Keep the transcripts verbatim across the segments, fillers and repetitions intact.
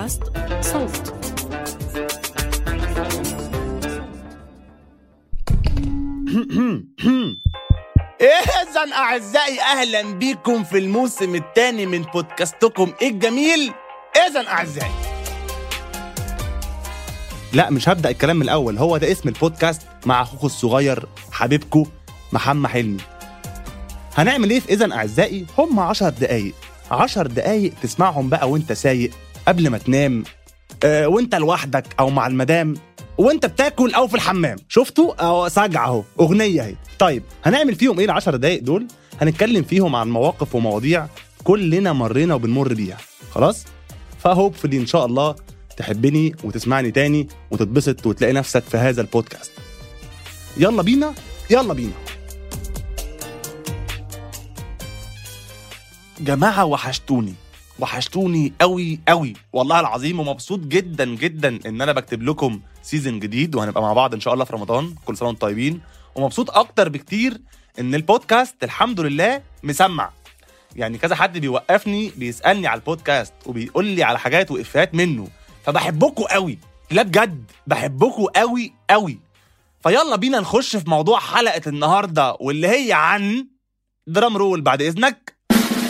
بودكاست صوت. إذن أعزائي أهلا بكم في الموسم الثاني من بودكاستكم الجميل. إذن أعزائي، لا مش هبدأ الكلام من الأول، هو ده اسم البودكاست مع أخوكم الصغير حبيبكم محمد حلمي. هنعمل إيه في إذن أعزائي؟ هم عشر دقايق عشر دقايق تسمعهم بقى وانت سايق، قبل ما تنام، آه، وانت لوحدك أو مع المدام، وانت بتاكل او في الحمام. شفتوا؟ او سجع اهو اغنيه اهي. طيب هنعمل فيهم ايه العشر دقايق دول؟ هنتكلم فيهم عن مواقف ومواضيع كلنا مرينا وبنمر بيها. خلاص؟ فهوب في ان شاء الله تحبني وتسمعني تاني وتتبسط وتلاقي نفسك في هذا البودكاست. يلا بينا يلا بينا جماعه، وحشتوني وحشتوني قوي قوي والله العظيم، ومبسوط جدا جدا ان انا بكتب لكم سيزن جديد وهنبقى مع بعض ان شاء الله في رمضان. كل سنه وانتم طيبين. ومبسوط اكتر بكتير ان البودكاست الحمد لله مسمع. يعني كذا حد بيوقفني بيسالني على البودكاست وبيقول لي على حاجات وافات منه، فبحبكم قوي. لا بجد بحبكم قوي قوي. فيلا بينا نخش في موضوع حلقه النهارده، واللي هي عن درام رول بعد اذنك.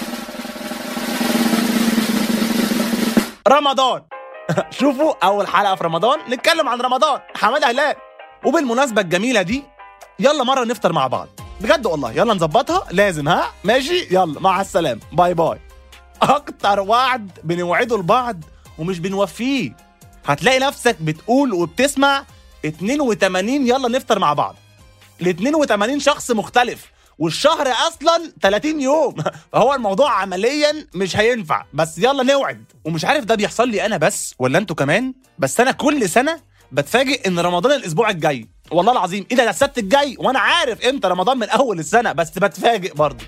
رمضان. شوفوا أول حلقة في رمضان نتكلم عن رمضان، حمادة هلال. وبالمناسبة الجميلة دي يلا مرة نفطر مع بعض بجد والله، يلا نظبطها لازم. ها ماشي، يلا مع السلامة، باي باي. أكتر وعد بنوعده لبعض ومش بنوفيه. هتلاقي نفسك بتقول وبتسمع اتنين وتمانين يلا نفطر مع بعض ل اتنين وتمانين شخص مختلف، والشهر اصلا تلاتين يوم. فهو الموضوع عمليا مش هينفع، بس يلا نوعد. ومش عارف ده بيحصل لي انا بس ولا انتوا كمان، بس انا كل سنه بتفاجئ ان رمضان الاسبوع الجاي. والله العظيم ايه ده، ده السبت الجاي، وانا عارف امتى رمضان من اول السنه، بس بتفاجئ برضه.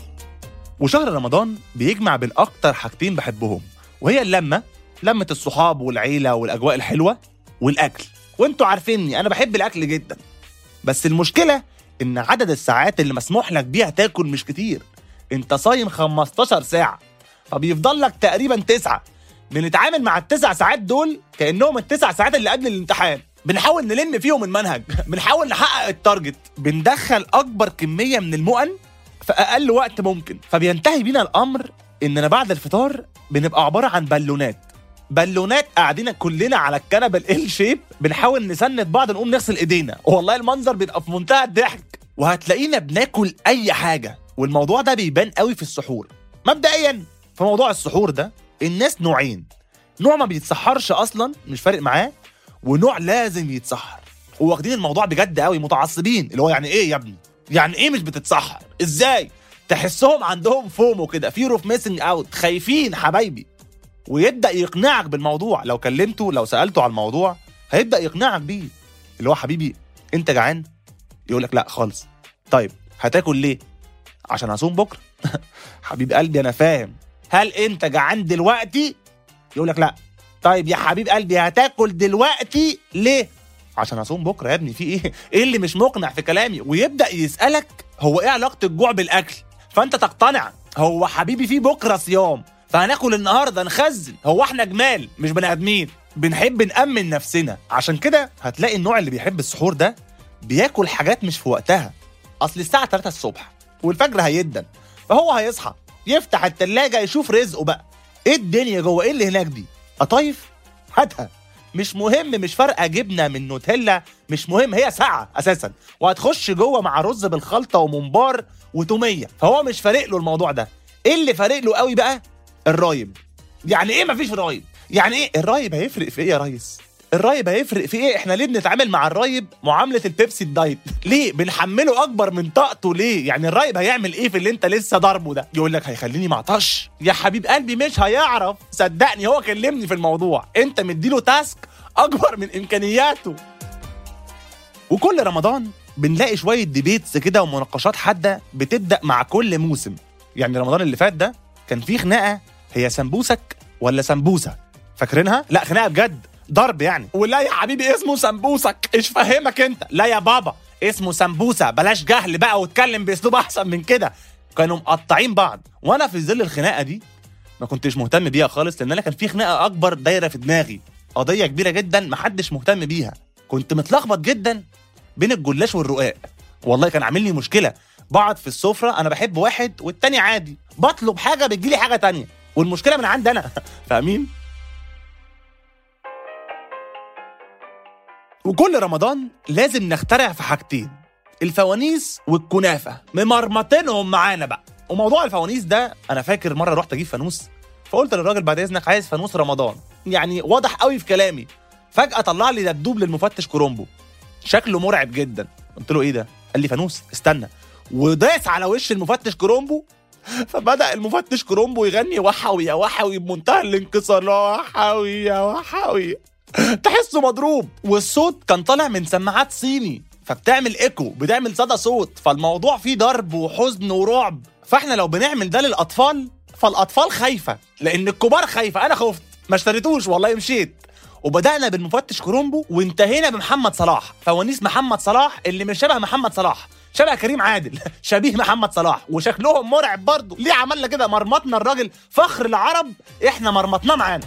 وشهر رمضان بيجمع بين اكتر حاجتين بحبهم، وهي اللمه، لمه الصحاب والعيله والاجواء الحلوه، والاكل. وانتوا عارفيني انا بحب الاكل جدا، بس المشكله إن عدد الساعات اللي مسموح لك بيها تاكل مش كتير. أنت صايم خمستاشر ساعة، فبيفضل لك تقريبا تسعة. بنتعامل مع التسع ساعات دول كأنهم التسع ساعات اللي قبل الامتحان، بنحاول نلم فيهم المنهج، بنحاول نحقق التارجت، بندخل أكبر كمية من المؤن في أقل وقت ممكن. فبينتهي بينا الأمر إننا بعد الفطار بنبقى عبارة عن بالونات بالونات قاعدين كلنا على الكنبه ال شيب، بنحاول نسند بعض نقوم نغسل ايدينا. والله المنظر بيبقى في منتهى الضحك. وهتلاقينا بناكل اي حاجه، والموضوع ده بيبان قوي في السحور. مبدئيا في موضوع السحور ده الناس نوعين، نوع ما بيتسحرش اصلا مش فارق معاه، ونوع لازم يتسحر وواخدين الموضوع بجد قوي، متعصبين. اللي هو يعني ايه يا ابني، يعني ايه مش بتتسحر ازاي؟ تحسهم عندهم فومو كده، فير اوف ميسنج اوت، خايفين حبايبي. ويبدأ يقنعك بالموضوع، لو كلمته لو سألته على الموضوع هيبدأ يقنعك بيه. اللي هو حبيبي انت جعان؟ يقولك لا خالص. طيب هتاكل ليه؟ عشان هصوم بكرة. حبيب قلبي انا فاهم. هل انت جعان دلوقتي؟ يقولك لا. طيب يا حبيب قلبي هتاكل دلوقتي ليه؟ عشان هصوم بكرة. يا ابني في ايه؟ ايه اللي مش مقنع في كلامي؟ ويبدأ يسألك هو ايه علاقة الجوع بالأكل؟ فانت تقتنع. هو حبيبي في بكرة صيام، فهناكل النهارده نخزن. هو احنا جمال مش بني ادمين، بنحب نأمن نفسنا. عشان كده هتلاقي النوع اللي بيحب السحور ده بياكل حاجات مش في وقتها. اصل الساعه تلاتة الصبح والفجر هيدن، فهو هيصحى يفتح التلاجة يشوف رزقه بقى. ايه الدنيا جوه، ايه اللي هناك دي؟ قطايف هاتها، مش مهم، مش فارقه جبنه من نوتيلا، مش مهم، هي ساعه اساسا وهتخش جوه مع رز بالخلطه وممبار وتوميه. فهو مش فارق له الموضوع ده. ايه اللي فارق له قوي بقى؟ الرايب. يعني ايه مفيش رايب؟ يعني ايه الرايب هيفرق في ايه يا ريس؟ الرايب هيفرق في ايه؟ احنا ليه بنتعامل مع الرايب معامله البيبسي الدايت؟ ليه بنحمله اكبر من طاقته؟ ليه؟ يعني الرايب هيعمل ايه في اللي انت لسه ضاربه ده؟ يقول لك هيخليني معطش. يا حبيب قلبي مش هيعرف، صدقني. هو كلمني في الموضوع، انت مديله تاسك اكبر من امكانياته. وكل رمضان بنلاقي شويه ديبيتس كده ومناقشات حاده بتبدا مع كل موسم. يعني رمضان اللي فات ده كان فيه خناقه، هي سمبوسك ولا سمبوسه؟ فاكرينها؟ لا خناقه بجد، ضرب يعني. ولا يا حبيبي اسمه سمبوسك، ايش فهمك انت؟ لا يا بابا اسمه سمبوسه، بلاش جهل بقى واتكلم باسلوب احسن من كده. كانوا مقطعين بعض. وانا في ظل الخناقه دي ما كنتش مهتم بيها خالص، لان انا كان في خناقه اكبر دايره في دماغي، قضيه كبيره جدا محدش مهتم بيها. كنت متلخبط جدا بين الجلاش والرقاق، والله كان عامل لي مشكله. بقعد في السفره انا بحب واحد والتاني عادي، بطلب حاجه بتجيلي حاجه تانية، والمشكله من عندي انا. فاهمين؟ وكل رمضان لازم نخترع في حاجتين، الفوانيس والكنافه، ممرمطينهم معانا بقى. وموضوع الفوانيس ده انا فاكر مره رحت اجيب فانوس، فقلت للراجل بعد اذنك عايز فانوس رمضان، يعني واضح قوي في كلامي. فجاه طلع لي دبدوب للمفتش كرومبو شكله مرعب جدا. قلت له ايه ده؟ قال لي فانوس، استنى، وداس على وش المفتش كرومبو. فبدا المفتش كرومبو يغني وحوي يا وحوي بمنتهى الانكسار، وحوي يا وحوي، تحسه مضروب. والصوت كان طالع من سماعات صيني، فبتعمل ايكو، بتعمل صدى صوت، فالموضوع فيه ضرب وحزن ورعب. فاحنا لو بنعمل ده للاطفال فالاطفال خايفه، لان الكبار خايفه. انا خفت ما اشتريتوش والله، مشيت. وبدانا بالمفتش كرومبو وانتهينا بمحمد صلاح، فوانيس محمد صلاح اللي مش شبه محمد صلاح، شبه كريم عادل، شبيه محمد صلاح، وشكلهم مرعب برضه. ليه عملنا كده؟ مرمطنا الراجل فخر العرب، احنا مرمطناه معانا.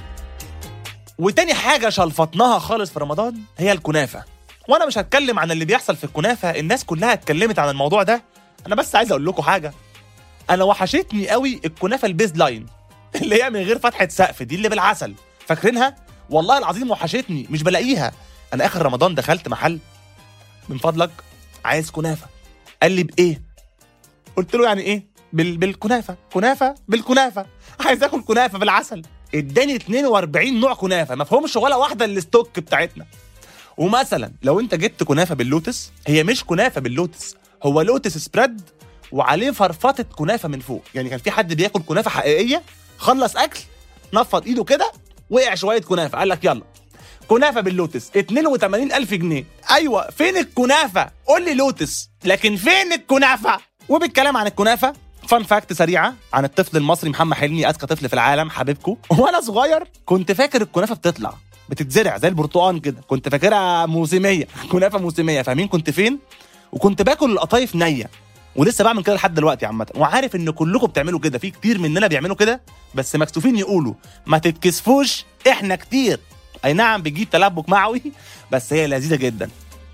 وتاني حاجه شلفطناها خالص في رمضان هي الكنافه. وانا مش هتكلم عن اللي بيحصل في الكنافه، الناس كلها اتكلمت عن الموضوع ده. انا بس عايز اقول لكم حاجه، انا وحشتني قوي الكنافه البيز لاين اللي هي من غير فتحه سقف دي، اللي بالعسل، فاكرينها؟ والله العظيم وحشتني، مش بلاقيها. انا اخر رمضان دخلت محل، من فضلك عايز كنافه. قال لي بايه؟ قلت له يعني ايه؟ بال... بالكنافه. كنافه بالكنافه، عايز اكل كنافه بالعسل. اداني اتنين واربعين نوع كنافه، ما فهمش ولا واحده الستوك بتاعتنا. ومثلا لو انت جبت كنافه باللوتس، هي مش كنافه باللوتس، هو لوتس سبريد وعليه فرفطه كنافه من فوق. يعني كان في حد بياكل كنافه حقيقيه، خلص اكل، نفض ايده كده، وقع شويه كنافه، قال لك يلا كنافه باللوتس اتنين وتمانين الف جنيه. ايوه، فين الكنافه؟ قول لي لوتس، لكن فين الكنافه؟ وبالكلام عن الكنافه، فان فاكت سريعه عن الطفل المصري محمد حلمي، اذكى طفل في العالم، حبيبكم. وانا صغير كنت فاكر الكنافه بتطلع بتتزرع زي البرتقال كده، كنت فاكرها موسميه، كنافه موسميه. فاهمين كنت فين؟ وكنت باكل القطايف نيه، ولسه بعمل كده لحد دلوقتي عامه. وعارف ان كلكم بتعملوا كده، في كتير مننا بيعملوا كده، بس مكسوفين يقولوا. ما تتكسفوش، احنا كتير. اي نعم بتجيب تلبك معوي، بس هي لذيذه جدا.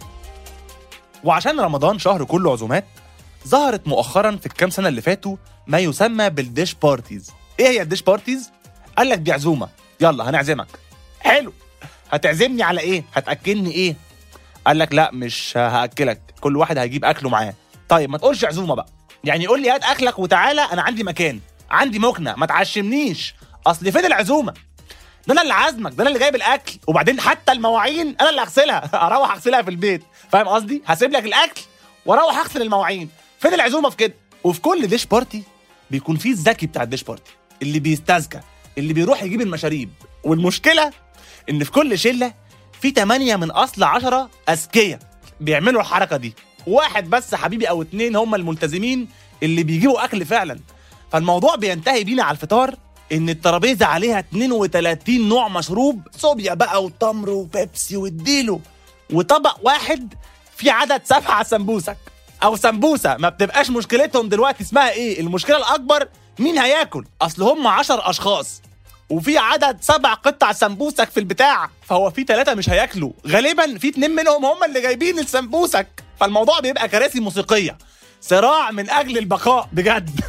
وعشان رمضان شهر كله عزومات، ظهرت مؤخرا في الكام سنه اللي فاتوا ما يسمى بالديش بارتيز. ايه هي الديش بارتيز؟ قال لك دي عزومه، يلا هنعزمك. حلو، هتعزمني على ايه؟ هتاكلني ايه؟ قال لك لا مش هاكلك، كل واحد هيجيب اكله معاه. طيب ما تقولش عزومه بقى، يعني قول لي هات اكلك وتعالى، انا عندي مكان، عندي مكنه، ما تعشمنيش. اصل فين العزومه؟ ده انا اللي عازمك، ده انا اللي جايب الاكل، وبعدين حتى المواعين انا اللي اغسلها، اروح اغسلها في البيت. فاهم قصدي؟ هسيب لك الاكل واروح اغسل المواعين. فين العزومه في كده؟ وفي كل ديش بارتي بيكون فيه الذكي بتاع الديش بارتي، اللي بيستذكى، اللي بيروح يجيب المشاريب. والمشكله ان في كل شله في تمانية من اصل عشرة اذكياء بيعملوا الحركه دي، واحد بس حبيبي او اتنين هم الملتزمين اللي بيجيبوا اكل فعلا. فالموضوع بينتهي بينا على الفطار ان الترابيزه عليها اتنين وتلاتين نوع مشروب، صوبيا بقى وتمر وبيبسي واديله، وطبق واحد في عدد سبعة سمبوسك او سمبوسه. ما بتبقاش مشكلتهم دلوقتي اسمها ايه، المشكله الاكبر مين هياكل. اصل هم عشر اشخاص وفي عدد سبع قطع سمبوسك في البتاع، فهو في ثلاثة مش هياكلوا، غالبا في اتنين منهم هم اللي جايبين السمبوسك. فالموضوع بيبقى كراسي موسيقية، صراع من أجل البقاء بجد.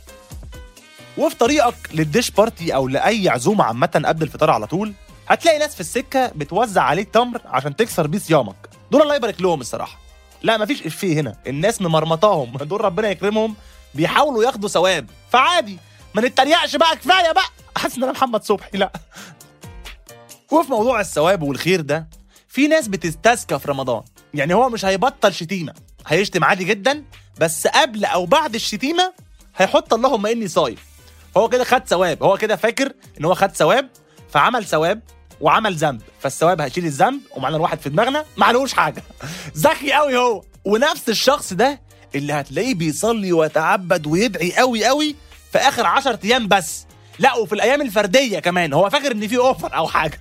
وفي طريقك للديش بارتي أو لأي عزومة عامة قبل الفطار على طول، هتلاقي ناس في السكة بتوزع عليك تمر عشان تكسر بيه صيامك. دول الله يبارك لهم الصراحة، لا مفيش إفيه هنا، الناس ممرمطاهم، دول ربنا يكرمهم بيحاولوا ياخدوا ثواب، فعادي ما نتريقش بقى، كفايه بقى. حاسس ان انا محمد صبحي، لا. وفي موضوع الثواب والخير ده، في ناس بتستذكى في رمضان، يعني هو مش هيبطل شتيمه، هيشتم عادي جدا، بس قبل او بعد الشتيمه هيحط اللهم اني صايم. هو كده خد ثواب، هو كده فاكر ان هو خد ثواب، فعمل ثواب وعمل ذنب، فالثواب هيشيل الذنب، ومعنا الواحد في دماغنا معلوش حاجه. ذكي قوي هو. ونفس الشخص ده اللي هتلاقيه بيصلي ويتعبد ويدعي قوي قوي في اخر عشر ايام بس، لا وفي الايام الفرديه كمان، هو فاكر ان في اوفر او حاجه.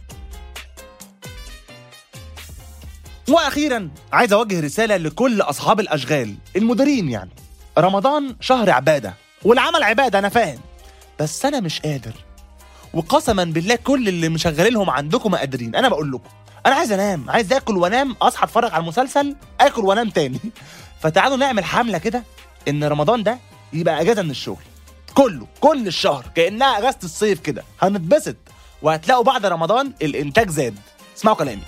واخيرا عايز اوجه رساله لكل اصحاب الاشغال المديرين، يعني رمضان شهر عباده والعمل عباده، انا فاهم، بس انا مش قادر وقسما بالله كل اللي مشغلينهم عندكم ما قادرين. انا بقول لكم انا عايز انام، عايز اكل وانام، اصحى اتفرج على المسلسل، اكل وانام تاني. فتعالوا نعمل حمله كده ان رمضان ده يبقى اجازه من الشغل كله، كل الشهر كانها اجازه الصيف كده، هنتبسط وهتلاقوا بعد رمضان الانتاج زاد. اسمعوا كلامي.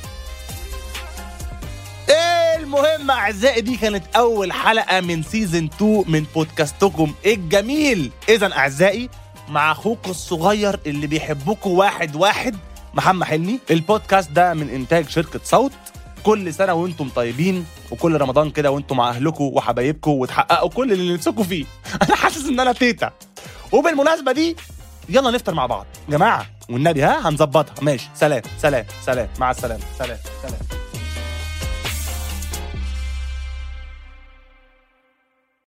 المهم اعزائي دي كانت اول حلقه من سيزن اتنين من بودكاستكم الجميل. اذا اعزائي مع اخوكم الصغير اللي بيحبكم واحد واحد محمد حلمي. البودكاست ده من انتاج شركه صوت. كل سنه وانتم طيبين، وكل رمضان كده وانتم مع اهلكم وحبايبكم وتحققوا كل اللي نفسكم فيه. انا حاسس ان انا تيتا. وبالمناسبه دي يلا نفطر مع بعض جماعه والنبي، ها هنظبطها. ماشي، سلام سلام سلام، مع السلامه، سلام سلام.